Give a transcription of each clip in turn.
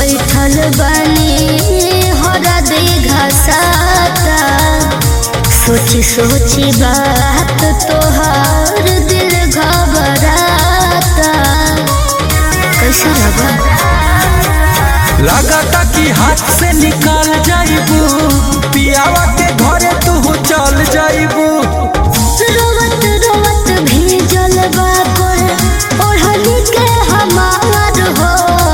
बैठल बानी हरा दे घसाता सोची सोची बात तोहार दिल घबराता कैसा लगा लागता कि हाथ से निकाल जाइबू पियावा के घरे तू चल जाइबू रोवत रोवत भेजल बा पर ओढ़नी के हमार हो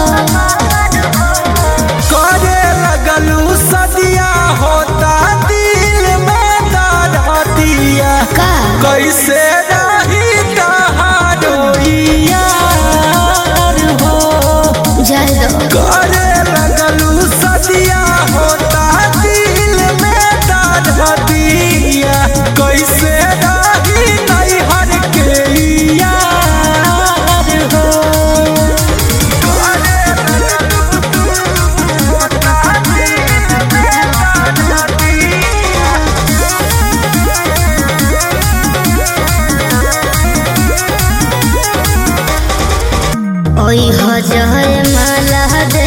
करे लगलू सदिया होता दिल में दर्दिया का कैसे रही तहारो यार हो जय दो करे लगलू सदिया होता दिल में दर्दिया कैसे रही नैहर के यार हो करे लगलू होता दिल में दर्दिया ओई हो जय माला दे